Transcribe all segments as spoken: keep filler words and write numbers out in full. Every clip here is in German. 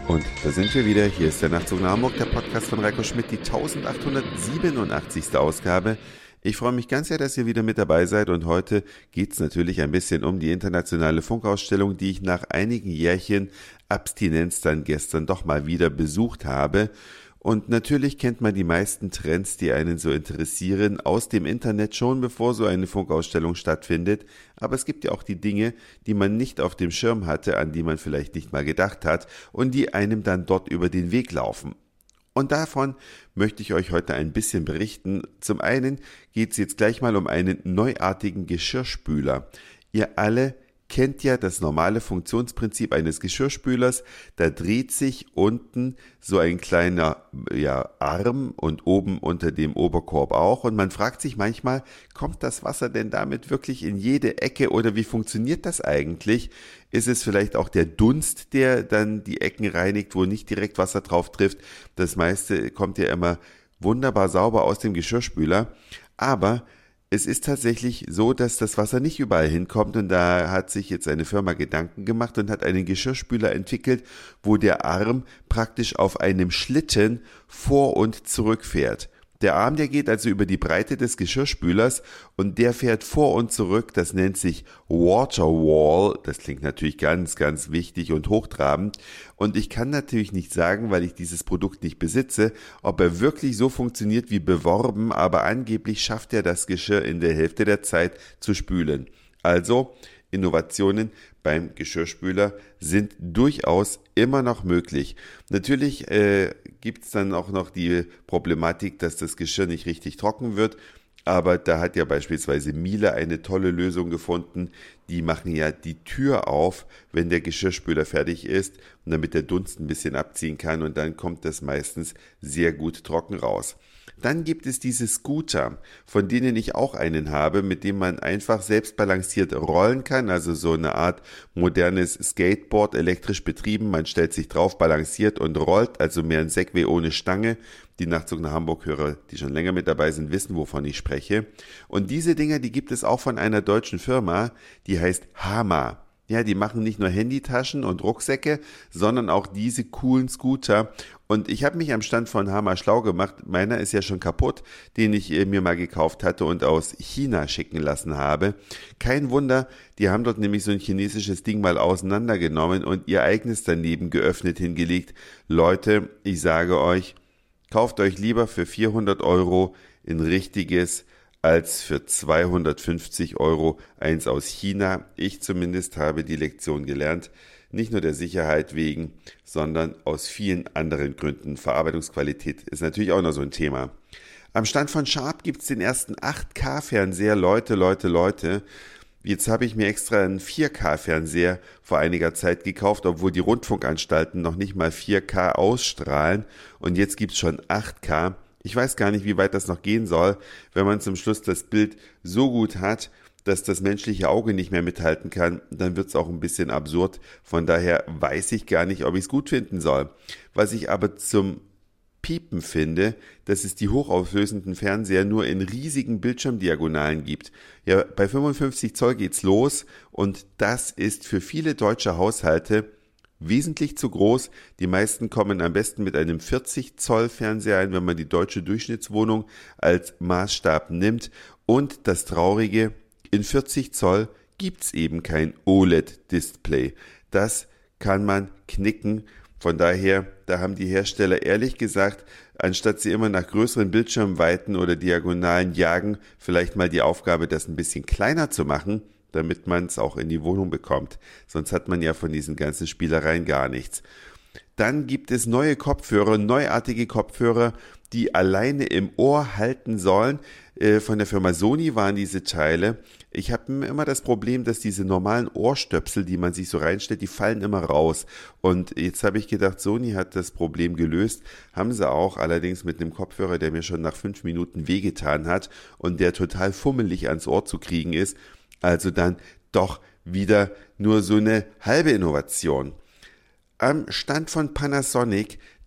Und da sind wir wieder. Hier ist der Nachtzug nach Hamburg, der Podcast von Reiko Schmidt, die eintausendachthundertsiebenundachtzigste Ausgabe. Ich freue mich ganz sehr, dass ihr wieder mit dabei seid und heute geht es natürlich ein bisschen um die internationale Funkausstellung, die ich nach einigen Jährchen Abstinenz dann gestern doch mal wieder besucht habe. Und natürlich kennt man die meisten Trends, die einen so interessieren, aus dem Internet schon, bevor so eine Funkausstellung stattfindet. Aber es gibt ja auch die Dinge, die man nicht auf dem Schirm hatte, an die man vielleicht nicht mal gedacht hat und die einem dann dort über den Weg laufen. Und davon möchte ich euch heute ein bisschen berichten. Zum einen geht es jetzt gleich mal um einen neuartigen Geschirrspüler. Ihr alle kennt ja das normale Funktionsprinzip eines Geschirrspülers. Da dreht sich unten so ein kleiner ja, Arm und oben unter dem Oberkorb auch. Und man fragt sich manchmal, kommt das Wasser denn damit wirklich in jede Ecke oder wie funktioniert das eigentlich? Ist es vielleicht auch der Dunst, der dann die Ecken reinigt, wo nicht direkt Wasser drauf trifft? Das meiste kommt ja immer wunderbar sauber aus dem Geschirrspüler. Aber es ist tatsächlich so, dass das Wasser nicht überall hinkommt und da hat sich jetzt eine Firma Gedanken gemacht und hat einen Geschirrspüler entwickelt, wo der Arm praktisch auf einem Schlitten vor und zurück fährt. Der Arm, der geht also über die Breite des Geschirrspülers und der fährt vor und zurück, das nennt sich Waterwall, das klingt natürlich ganz, ganz wichtig und hochtrabend und ich kann natürlich nicht sagen, weil ich dieses Produkt nicht besitze, ob er wirklich so funktioniert wie beworben, aber angeblich schafft er das Geschirr in der Hälfte der Zeit zu spülen. Also Innovationen beim Geschirrspüler sind durchaus immer noch möglich. Natürlich äh, gibt es dann auch noch die Problematik, dass das Geschirr nicht richtig trocken wird, aber da hat ja beispielsweise Miele eine tolle Lösung gefunden. Die machen ja die Tür auf, wenn der Geschirrspüler fertig ist und damit der Dunst ein bisschen abziehen kann und dann kommt das meistens sehr gut trocken raus. Dann gibt es diese Scooter, von denen ich auch einen habe, mit dem man einfach selbst balanciert rollen kann, also so eine Art modernes Skateboard, elektrisch betrieben. Man stellt sich drauf, balanciert und rollt, also mehr ein Segway ohne Stange. Die Nachtzug nach Hamburg-Hörer, die schon länger mit dabei sind, wissen, wovon ich spreche. Und diese Dinger, die gibt es auch von einer deutschen Firma, die heißt Hama. Ja, die machen nicht nur Handytaschen und Rucksäcke, sondern auch diese coolen Scooter. Und ich habe mich am Stand von Hama schlau gemacht. Meiner ist ja schon kaputt, den ich mir mal gekauft hatte und aus China schicken lassen habe. Kein Wunder, die haben dort nämlich so ein chinesisches Ding mal auseinandergenommen und ihr eigenes daneben geöffnet hingelegt. Leute, ich sage euch, kauft euch lieber für vierhundert Euro ein richtiges als für zweihundertfünfzig Euro eins aus China. Ich zumindest habe die Lektion gelernt, nicht nur der Sicherheit wegen, sondern aus vielen anderen Gründen. Verarbeitungsqualität ist natürlich auch noch so ein Thema. Am Stand von Sharp gibt es den ersten acht K-Fernseher. Leute, Leute, Leute. Jetzt habe ich mir extra einen vier K-Fernseher vor einiger Zeit gekauft, obwohl die Rundfunkanstalten noch nicht mal vier K ausstrahlen. Und jetzt gibt es schon acht K. Ich weiß gar nicht, wie weit das noch gehen soll, wenn man zum Schluss das Bild so gut hat, dass das menschliche Auge nicht mehr mithalten kann, dann wird es auch ein bisschen absurd. Von daher weiß ich gar nicht, ob ich es gut finden soll. Was ich aber zum Piepen finde, dass es die hochauflösenden Fernseher nur in riesigen Bildschirmdiagonalen gibt. Ja, bei fünfundfünfzig Zoll geht's los und das ist für viele deutsche Haushalte wesentlich zu groß. Die meisten kommen am besten mit einem vierzig Zoll Fernseher ein, wenn man die deutsche Durchschnittswohnung als Maßstab nimmt. Und das Traurige, in vierzig Zoll gibt's eben kein O L E D-Display. Das kann man knicken. Von daher, da haben die Hersteller ehrlich gesagt, anstatt sie immer nach größeren Bildschirmweiten oder Diagonalen jagen, vielleicht mal die Aufgabe, das ein bisschen kleiner zu machen, damit man es auch in die Wohnung bekommt. Sonst hat man ja von diesen ganzen Spielereien gar nichts. Dann gibt es neue Kopfhörer, neuartige Kopfhörer, die alleine im Ohr halten sollen. Äh, von der Firma Sony waren diese Teile. Ich habe immer das Problem, dass diese normalen Ohrstöpsel, die man sich so reinstellt, die fallen immer raus. Und jetzt habe ich gedacht, Sony hat das Problem gelöst. Haben sie auch, allerdings mit einem Kopfhörer, der mir schon nach fünf Minuten wehgetan hat und der total fummelig ans Ohr zu kriegen ist. Also dann doch wieder nur so eine halbe Innovation. Am Stand von Panasonic,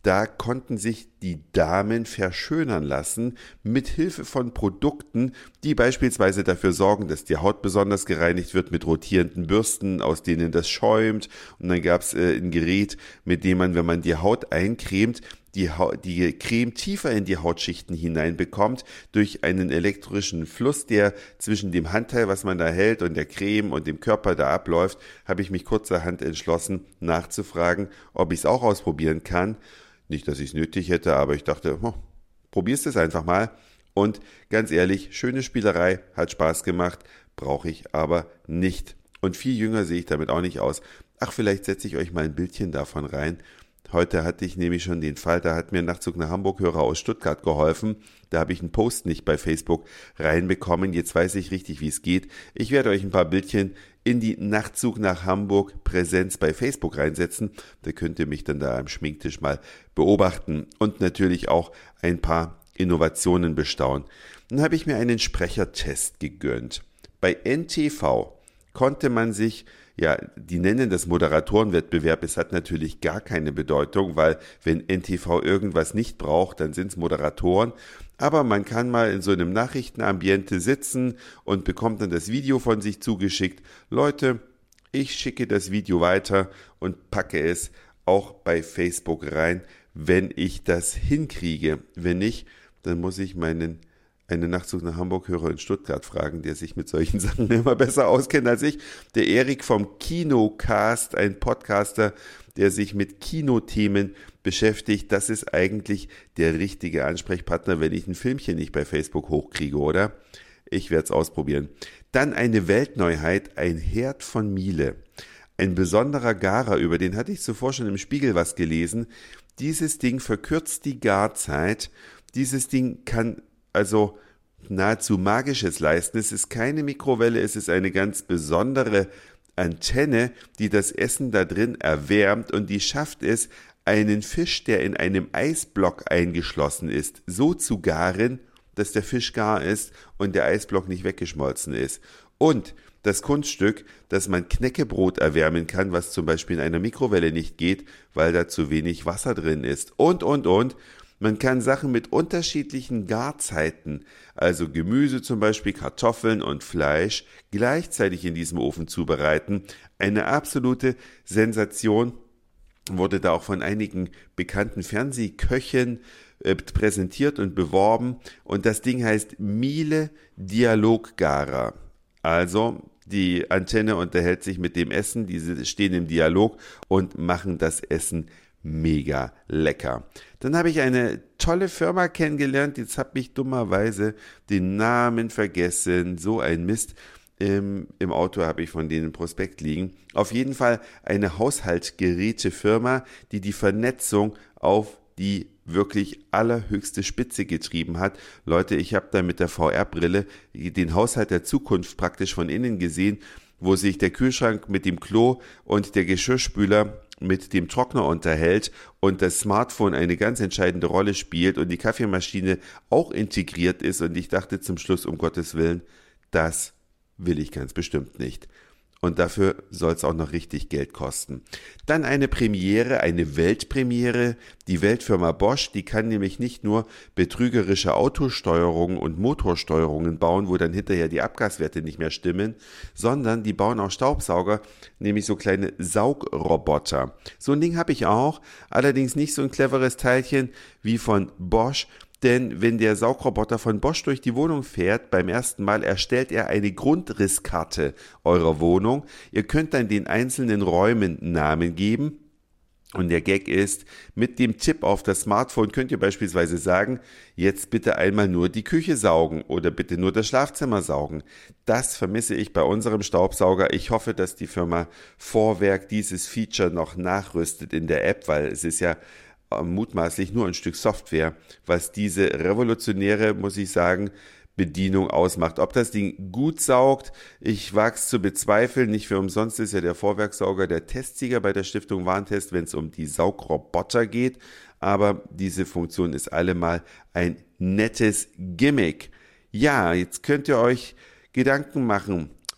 Da konnten sich die Damen verschönern lassen mit Hilfe von Produkten, die beispielsweise dafür sorgen, dass die Haut besonders gereinigt wird mit rotierenden Bürsten, aus denen das schäumt. Und dann gab es äh, ein Gerät, mit dem man, wenn man die Haut eincremt, die, ha- die Creme tiefer in die Hautschichten hineinbekommt durch einen elektrischen Fluss, der zwischen dem Handteil, was man da hält, und der Creme und dem Körper da abläuft, habe ich mich kurzerhand entschlossen, nachzufragen, ob ich es auch ausprobieren kann. Nicht, dass ich es nötig hätte, aber ich dachte, oh, probierst es einfach mal. Und ganz ehrlich, schöne Spielerei, hat Spaß gemacht, brauche ich aber nicht. Und viel jünger sehe ich damit auch nicht aus. Ach, vielleicht setze ich euch mal ein Bildchen davon rein. Heute hatte ich nämlich schon den Fall, da hat mir ein Nachtzug nach Hamburg-Hörer aus Stuttgart geholfen. Da habe ich einen Post nicht bei Facebook reinbekommen. Jetzt weiß ich richtig, wie es geht. Ich werde euch ein paar Bildchen in die Nachtzug nach Hamburg Präsenz bei Facebook reinsetzen. Da könnt ihr mich dann da am Schminktisch mal beobachten und natürlich auch ein paar Innovationen bestaunen. Dann habe ich mir einen Sprechertest gegönnt. Bei N T V konnte man sich, ja, die nennen das Moderatorenwettbewerb, es hat natürlich gar keine Bedeutung, weil wenn N T V irgendwas nicht braucht, dann sind es Moderatoren. Aber man kann mal in so einem Nachrichtenambiente sitzen und bekommt dann das Video von sich zugeschickt. Leute, ich schicke das Video weiter und packe es auch bei Facebook rein, wenn ich das hinkriege. Wenn nicht, dann muss ich meinen einen Nachtzug nach Hamburg-Hörer in Stuttgart fragen, der sich mit solchen Sachen immer besser auskennt als ich. Der Erik vom Kinocast, ein Podcaster, der sich mit Kinothemen beschäftigt. Das ist eigentlich der richtige Ansprechpartner, wenn ich ein Filmchen nicht bei Facebook hochkriege, oder? Ich werde es ausprobieren. Dann eine Weltneuheit, ein Herd von Miele. Ein besonderer Garer, über den hatte ich zuvor schon im Spiegel was gelesen. Dieses Ding verkürzt die Garzeit. Dieses Ding kann also nahezu Magisches leisten. Es ist keine Mikrowelle, es ist eine ganz besondere Antenne, die das Essen da drin erwärmt, und die schafft es, einen Fisch, der in einem Eisblock eingeschlossen ist, so zu garen, dass der Fisch gar ist und der Eisblock nicht weggeschmolzen ist. Und das Kunststück, dass man Knäckebrot erwärmen kann, was zum Beispiel in einer Mikrowelle nicht geht, weil da zu wenig Wasser drin ist. Und, und, und. Man kann Sachen mit unterschiedlichen Garzeiten, also Gemüse zum Beispiel, Kartoffeln und Fleisch, gleichzeitig in diesem Ofen zubereiten. Eine absolute Sensation, wurde da auch von einigen bekannten Fernsehköchen äh, präsentiert und beworben. Und das Ding heißt Miele Dialoggarer. Also die Antenne unterhält sich mit dem Essen, diese stehen im Dialog und machen das Essen mega lecker. Dann habe ich eine tolle Firma kennengelernt, jetzt habe ich dummerweise den Namen vergessen, so ein Mist. Im, im Auto habe ich von denen Prospekt liegen. Auf jeden Fall eine Haushaltsgerätefirma, die die Vernetzung auf die wirklich allerhöchste Spitze getrieben hat. Leute, ich habe da mit der V R-Brille den Haushalt der Zukunft praktisch von innen gesehen, wo sich der Kühlschrank mit dem Klo und der Geschirrspüler mit dem Trockner unterhält und das Smartphone eine ganz entscheidende Rolle spielt und die Kaffeemaschine auch integriert ist, und ich dachte zum Schluss, um Gottes Willen, das will ich ganz bestimmt nicht. Und dafür soll es auch noch richtig Geld kosten. Dann eine Premiere, eine Weltpremiere. Die Weltfirma Bosch, die kann nämlich nicht nur betrügerische Autosteuerungen und Motorsteuerungen bauen, wo dann hinterher die Abgaswerte nicht mehr stimmen, sondern die bauen auch Staubsauger, nämlich so kleine Saugroboter. So ein Ding habe ich auch, allerdings nicht so ein cleveres Teilchen wie von Bosch. Denn wenn der Saugroboter von Bosch durch die Wohnung fährt, beim ersten Mal erstellt er eine Grundrisskarte eurer Wohnung. Ihr könnt dann den einzelnen Räumen Namen geben. Und der Gag ist, mit dem Tipp auf das Smartphone könnt ihr beispielsweise sagen, jetzt bitte einmal nur die Küche saugen oder bitte nur das Schlafzimmer saugen. Das vermisse ich bei unserem Staubsauger. Ich hoffe, dass die Firma Vorwerk dieses Feature noch nachrüstet in der App, weil es ist ja mutmaßlich nur ein Stück Software, was diese revolutionäre, muss ich sagen, Bedienung ausmacht. Ob das Ding gut saugt, ich wage es zu bezweifeln. Nicht für umsonst ist ja der Vorwerksauger der Testsieger bei der Stiftung Warentest, wenn es um die Saugroboter geht. Aber diese Funktion ist allemal ein nettes Gimmick. Ja, jetzt könnt ihr euch Gedanken machen.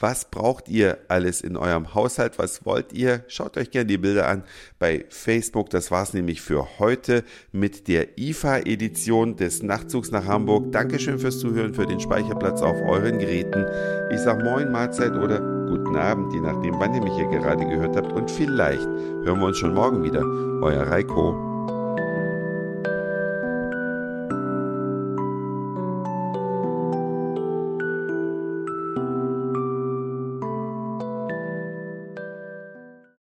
Was braucht ihr alles in eurem Haushalt? Was wollt ihr? Schaut euch gerne die Bilder an bei Facebook. Das war es nämlich für heute mit der I F A-Edition des Nachtzugs nach Hamburg. Dankeschön fürs Zuhören, für den Speicherplatz auf euren Geräten. Ich sage Moin, Mahlzeit oder guten Abend, je nachdem, wann ihr mich hier gerade gehört habt. Und vielleicht hören wir uns schon morgen wieder. Euer Reiko.